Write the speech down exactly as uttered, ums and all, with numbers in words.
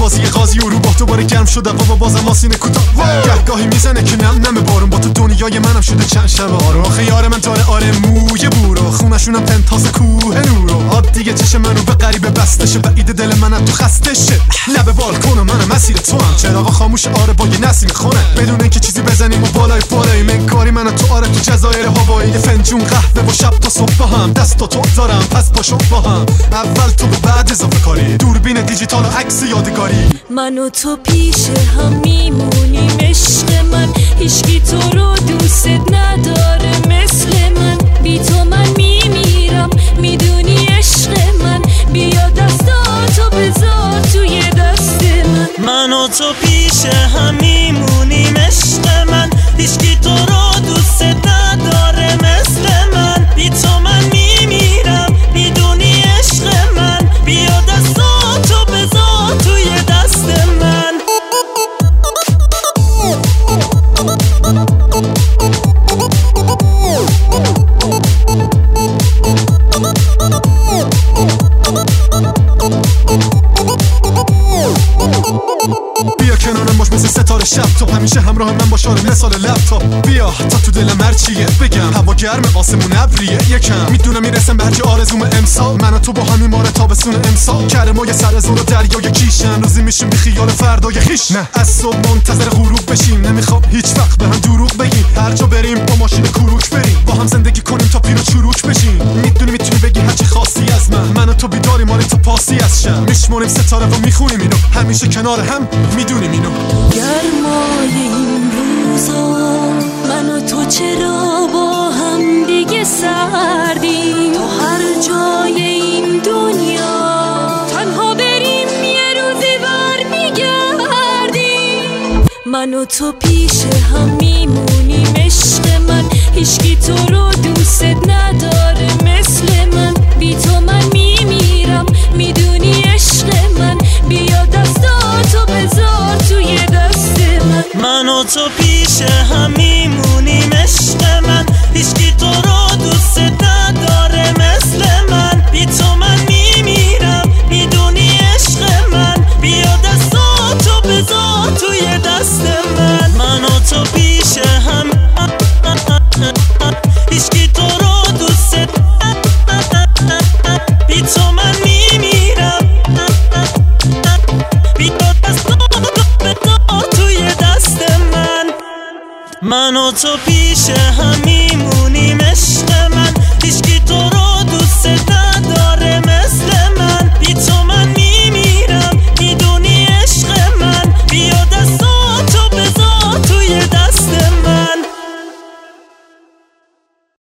بازی قاضی و رو با دوباره گرم شده و بازم آسینه کوتاه گهگاهی میزنه که نم نم بارون با تو دنیای منم شده چند شب آره آخه یار من داره آره موی بورو خونشونم پنتاس کوه نورو عاد دیگه چشم منو به غریبه بستشه بعید دل منم تو خسته شه لب بالکن منم مسیر تو هم چراغا خاموش آره با یه نسیم خونه بدون اینکه چیزی بزنیم و بالای بالای من کاری منم تو آره تو جزایر هوایی فنجون قهوه و شب تا صبح با هم دست تو دارم پس پاشو با هم اول تو و بعد اضافه کاری دوربین دیجیتال و عکس یادگاری من و تو پیش هم میمونیم عشق من هیچکی تو رو دوست نداره مثل من بی تو من میمیرم میدونی عشق من بیا دستاتو بذار توی دست من من و تو پیش هم میمونیم عشق من هیچکی تو رو دوست نداره مثل من بی تو من میمیرم میدونی عشق من بیا دستاتو بذار توی دست من بیا کنارم باش مثل ستاره شب تو همیشه همراه من باش آره مثال لپتاپ بیا تا تو دلم هرچیه بگم هوا گرم آسمون ابریه یکم میدونم میرسم به هرچی آرزوم امسال من و تو با همین ماره تابستون امسال کرمای سر زور و دریای کیشن روزی میشیم بی خیال فردای خیش نه از صبح منتظر غروب بشیم نمیخوام هیچ وقت به هم دروغ بگیم هر جا بریم با ماشین کروک بریم با هم زندگی کنیم تا پیر و چروک بشیم میدونی میتونی بگی هرچی خاصی از من من و تو بیداری ماری تو پاسی از شم میشمونیم ستاره و میخونیم اینو همیشه کنار هم میدونیم اینو گرمای این روزا من و تو چرا با هم دیگه سردیم تا هر جای این دنیا تنها بریم یه روزی بر میگردیم من و تو پیش هم میمونیم عشق من هیچکی تو رو دوست نداره مثل من بی تو من میمیرم میدونی عشق من بیا دستاتو بذار توی دست من من و تو پیش هم میمونیم عشق من هیچکی تو رو دوست نداره مثل من بی تو من میمیرم میدونی عشق من بیا دستاتو بذار توی دست من من و تو پیش هم هیچکی تو رو دوست بی تو من میمیرم بیا دستاتو بذار توی دست من من و تو پیش هم میمونیم عشق من هیچکی تو رو